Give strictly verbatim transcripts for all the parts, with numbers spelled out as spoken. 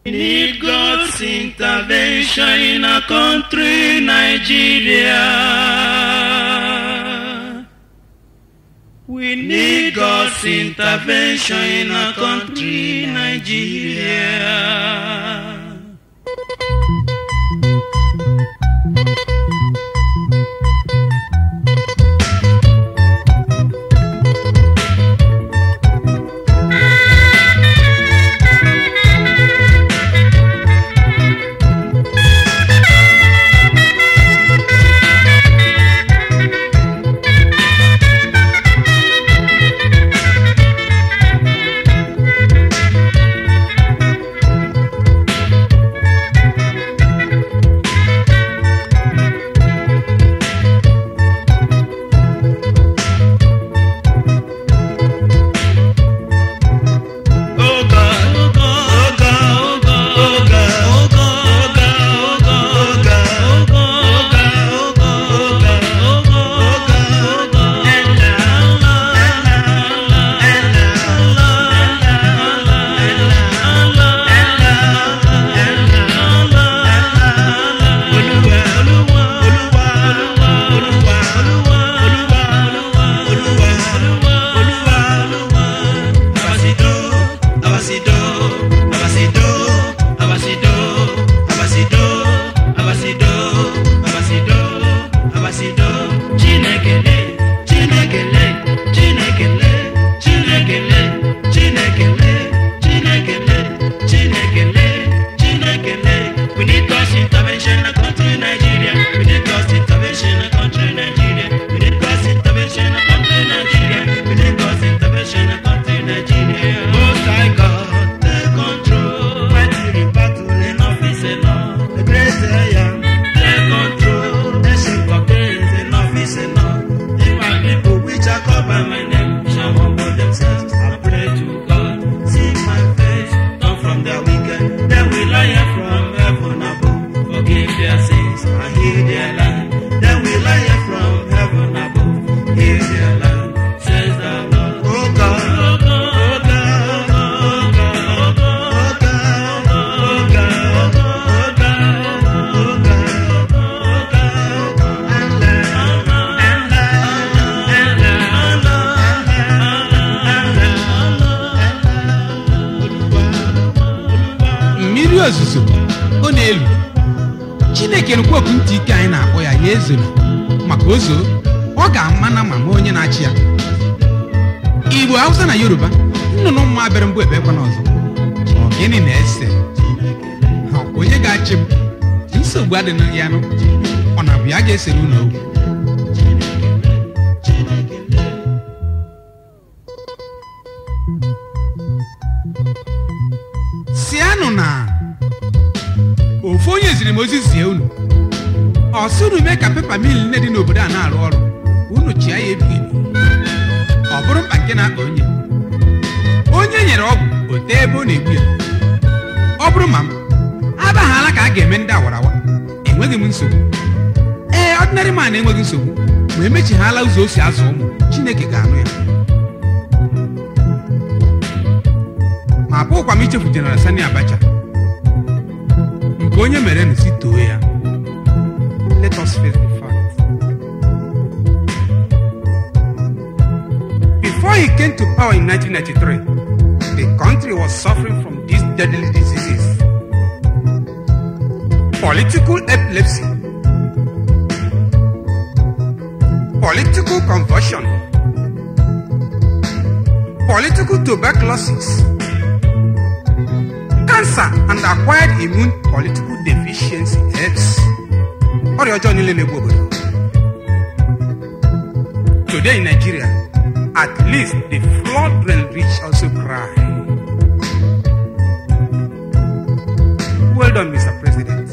We need God's intervention in our country, Nigeria. We need God's intervention in our country, Nigeria. Chineke nkwo ntị ike anyị na-akpọ ya ya ezona maka ozo ọ ga-amana ma ma onye na-achị ya. Igbo, Hausa na Yoruba nnụnụ mma bere mbụ ebe kwana ọzọ. Ọ gịnị na-ese? Ha onye ga-achị m? Nsogbu adịghị ya nụ. Ọ na-abụ ya ga-esere unu okwu. Sianụ na ofu onye ziri m ozi zie unu ọ sụrụ mee ka pepa mil nne dị n'obodo a na-arụ ọrụ unu chia ya ebighị ọ bụrụ mkpa nke na-akpa onye onye nyere ọgwụ ote ebe ọ na-egbu ya. Ọ bụrụ ma m abaghala ka a ga-eme ndị awarawa enweghị m nsogbu. Ee, ọdịnarị man enweghị nsogbu ma emechighala ụzọ o si azụ ụmụ. Chineke ga-anụ ya. Ma abụghịkwa m ichefu Jeneral Sani Abacha nke onye mere nsi too ya. Let us face the fact. Before he came to power in nineteen ninety-three, the country was suffering from these deadly diseases: political epilepsy, political convulsion, political tuberculosis, cancer, and acquired immune political deficiency AIDS. Today in Nigeria, at least the flood will reach also cry. Well done, Mister President.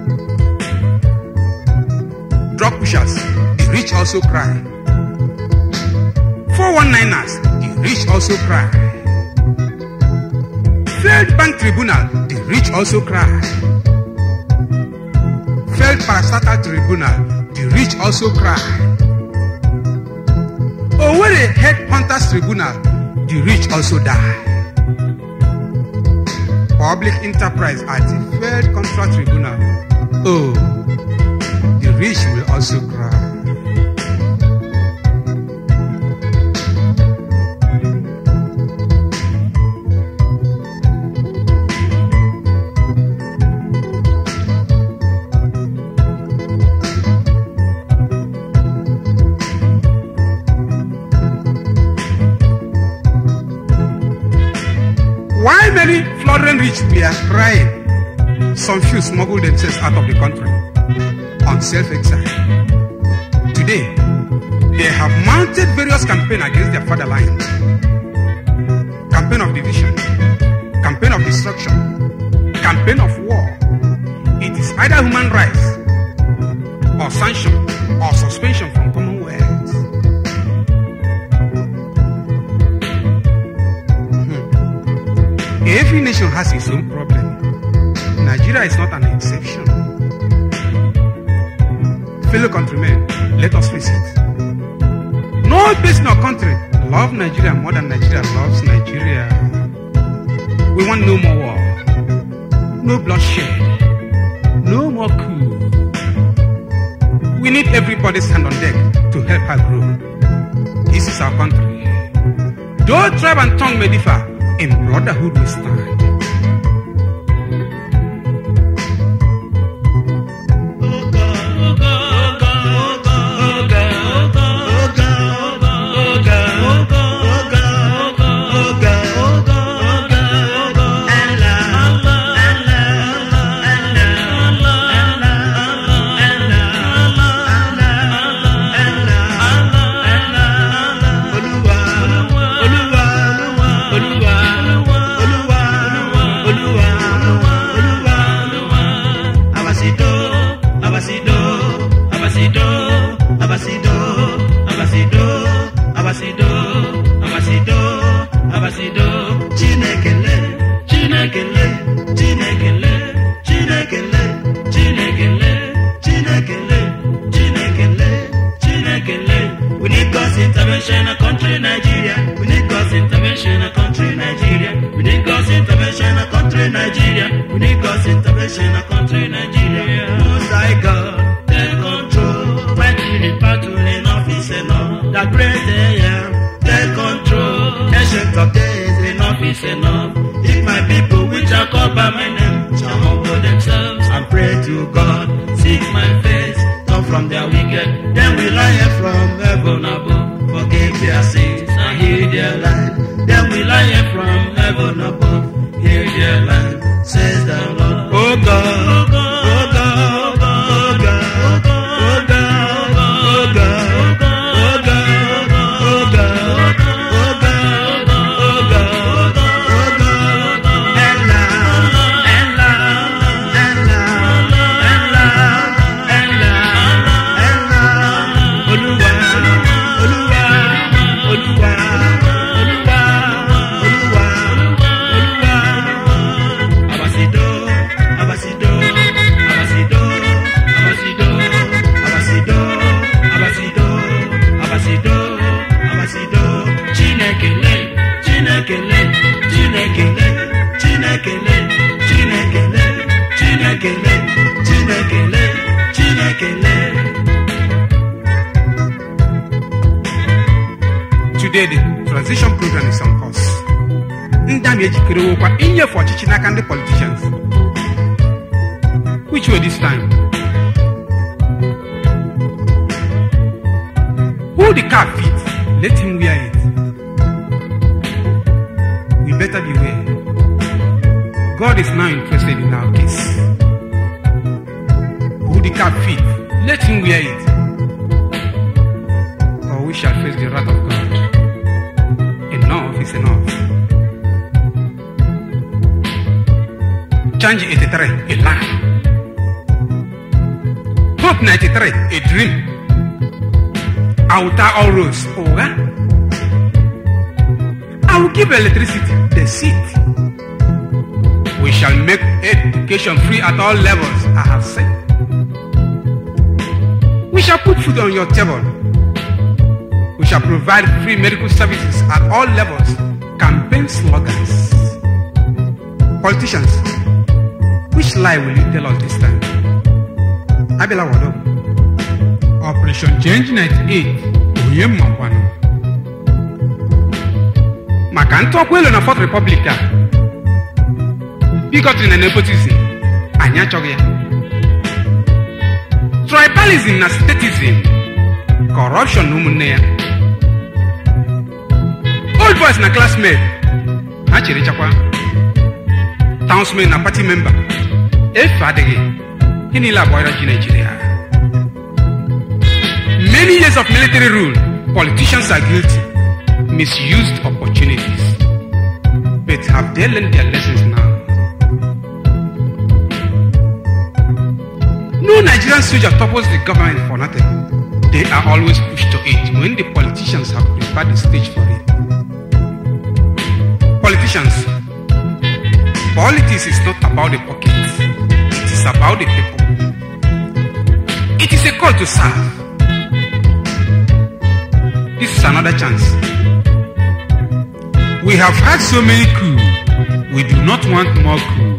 Drug pushers, the rich also cry. four one niners, the rich also cry. Failed bank tribunal, the rich also cry. Failed parastatal tribunal, the rich also cry. Owerri headhunters tribunal, the rich also die. public enterprise at the Failed Contract Tribunal. Oh, the rich will also cry. Why many flooding rich were crying? Some few smuggled themselves out of the country on self-exile. Today, they have mounted various campaigns against their fatherland. Campaign of division, campaign of destruction, campaign of war. It is either human rights or sanction or suspension from Commonwealth. Every nation has its own problem. Nigeria is not an exception. Fellow countrymen, let us face it. No person or country loves Nigeria more than Nigeria loves Nigeria. We want no more war, no bloodshed, no more coup. We need everybody's hand on deck to help her grow. This is our country. Though tribe and tongue may differ, in brotherhood we stand. We need God's intervention, a country Nigeria. We need God's intervention, a country Nigeria. We need God's intervention, a country Nigeria. We need God's intervention, a country Nigeria. Most High God, take control. When you need battle, enough is enough. That great I am, take control. Ancient of days, enough is enough. If my people which are called by my name shall humble themselves and pray to God, seek my face, turn from their wicked, then will I hear from heaven above, forgive their sins and heal their land. Then will I hear from heaven above, heal their land, says the Lord. Oh God, oh God, oh God, oh God, oh God, oh God, oh God, oh God, oh God, oh Today, the transition program is on course. Ndami ejikere wokwa inyefe ọchịchị n'aka ndị politicians. Which way this time? Who the cap fits, let him wear it. We better beware. God is now interested in our case. Who the cap fits, let him wear it. Or we shall face the wrath of God. Enough is enough. Change eighty-three, a lie. Hope ninety-three, a dream. Outer all roads, Oga. I will give electricity, the seat. We shall make education free at all levels, I have said. We shall put food on your table. We shall provide free medical services at all levels. Campaign slogans. Politicians, which lie will you tell us this time? Abela Wado. Operation Change ninety-eight. Oye Mwakwano. Makanto Akwelo na Fourth Republic. Bigotry and nepotism. Anya Chogya. Tribalism na statism. Corruption numunea. Old boys na classmate. Hachiri chakwa. Townsmen na party member. If adege. Kini la boyra Nigeria. Many years of military rule. Politicians are guilty. Misused opportunities. But have they learned their lessons now? No Nigerian soldier topples the government for nothing. They are always pushed to it when the politicians have prepared the stage for it. Politicians, politics is not about the pockets. It is about the people. It is a call to serve. This is another chance. We have had so many coups. We do not want more coups.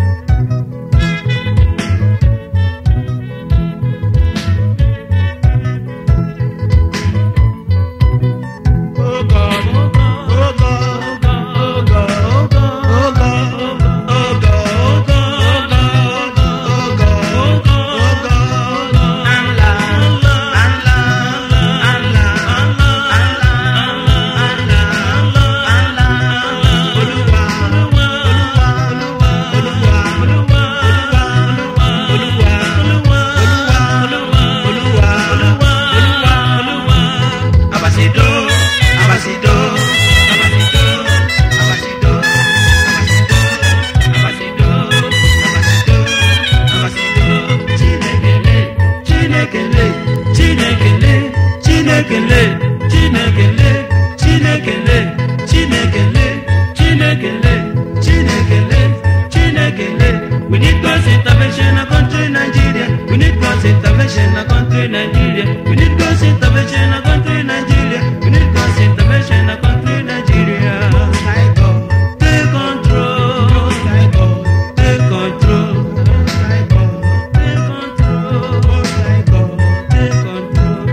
We need God's intervention in our country, Nigeria. We need God's intervention in our country, Nigeria. We need God's intervention in our country, Nigeria. We need God's intervention in our country, Nigeria. Most High God, take control. Most High God, take control. Most High God, take control. Most High God, take control.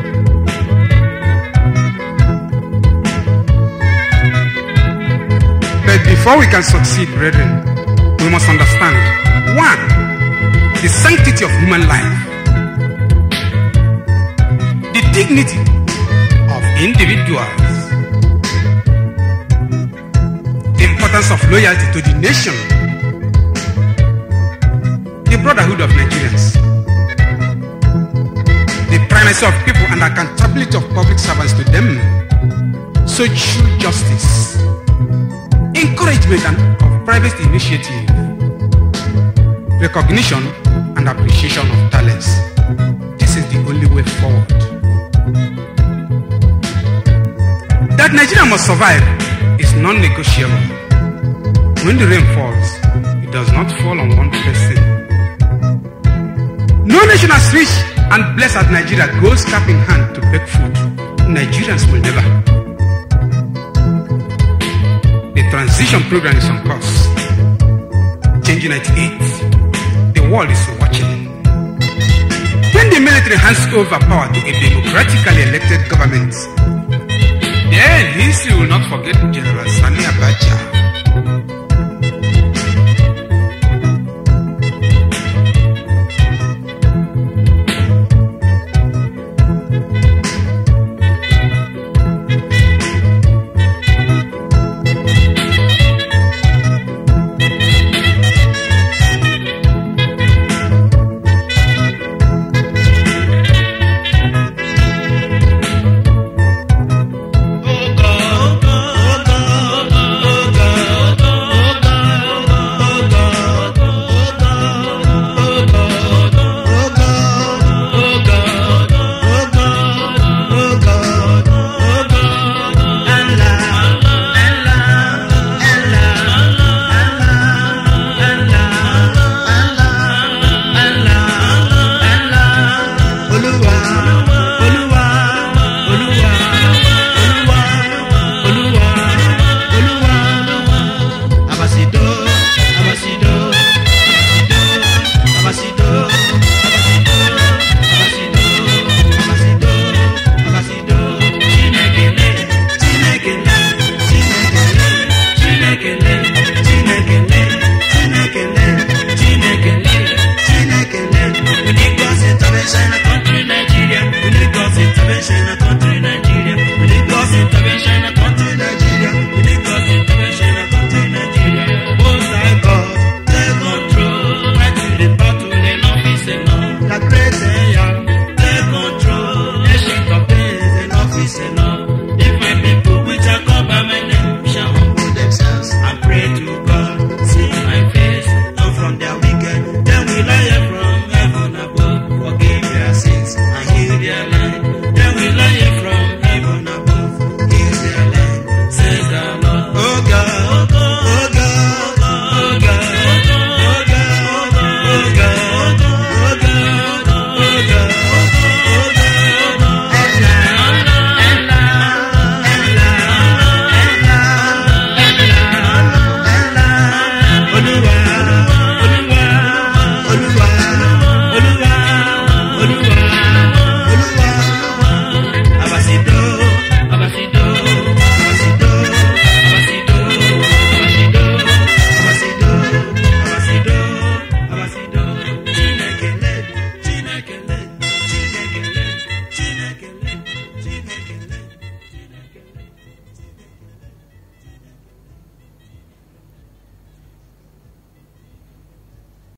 But before we can succeed, brethren, we must understand, one, the sanctity of human life, the dignity of individuals, the importance of loyalty to the nation, the brotherhood of Nigerians, the primacy of people and accountability of public servants to them, social justice, encouragement and of private initiative, recognition and appreciation of talents. This is the only way forward. That Nigeria must survive is non-negotiable. When the rain falls, it does not fall on one person. No nation as rich and blessed as Nigeria goes cap in hand to beg food. Nigerians will never. The transition program is on course. Change ninety-eight. The world is watching. When the military hands over power to a democratically elected government, then history will not forget General Sani Abacha.